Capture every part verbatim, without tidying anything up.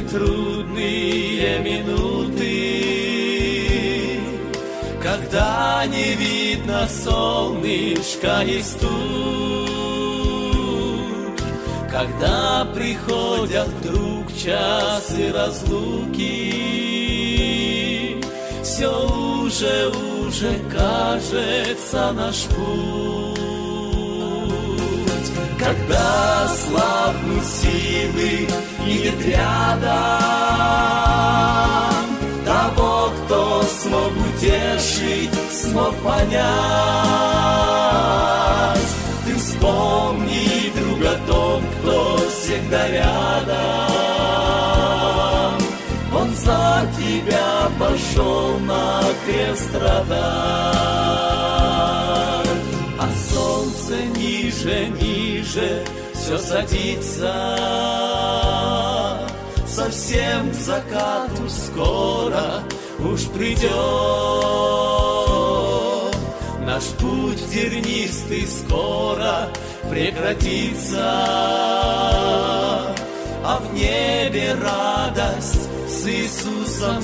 трудные минуты, когда не видно солнышка и студ, когда приходят вдруг часы разлуки, все уже, уже кажется наш путь. Когда слабнут силы и нет рядом того, кто смог утешить, смог понять, ты вспомни, друг, о том, кто всегда рядом. Он за тебя пошел на крест страдать. А солнце ниже, ниже все садится, совсем к закату скоро уж придет. Наш путь тернистый скоро прекратится, а в небе радость с Иисусом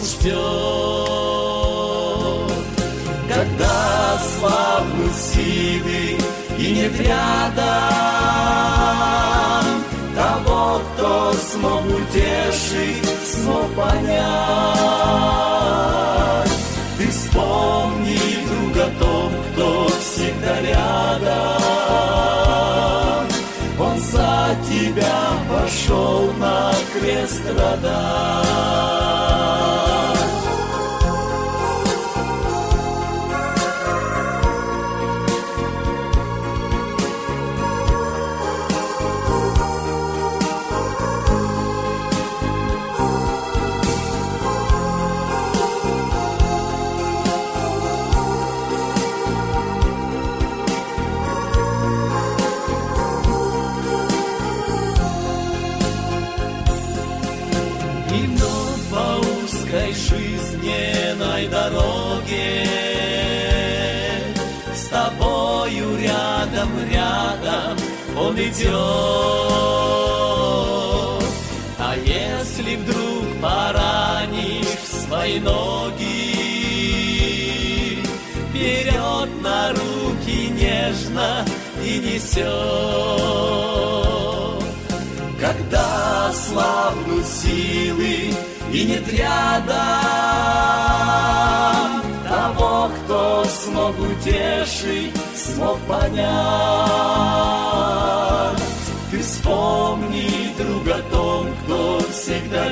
ждет. Когда слабнут силы и нет рядом того, кто смог утешить, смог понять, ты вспомни, друг, о том, кто всегда рядом. Он за тебя пошел на крест страдать. Жизненной дороге с тобою рядом, рядом он идет. А если вдруг поранишь свои ноги, вперед на руки нежно и несет. Когда слабнут силы и нет рядом того, кто смог утешить, смог понять, ты вспомни, друг, о том, кто всегда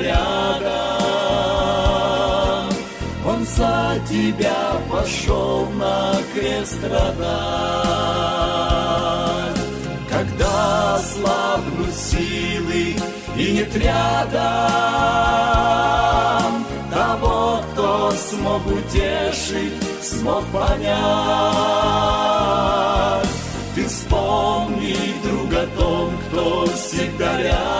рядом. Он за тебя пошел на крест страдать. Когда слабнут силы и нет рядом того, кто смог утешить, смог понять, ты вспомни, друг, о том, кто всегда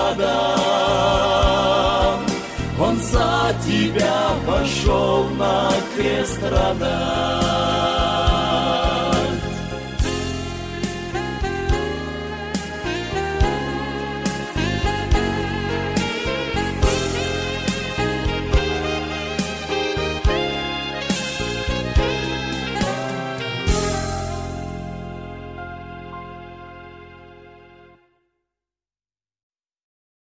рядом. Он за тебя пошел на крест страдать.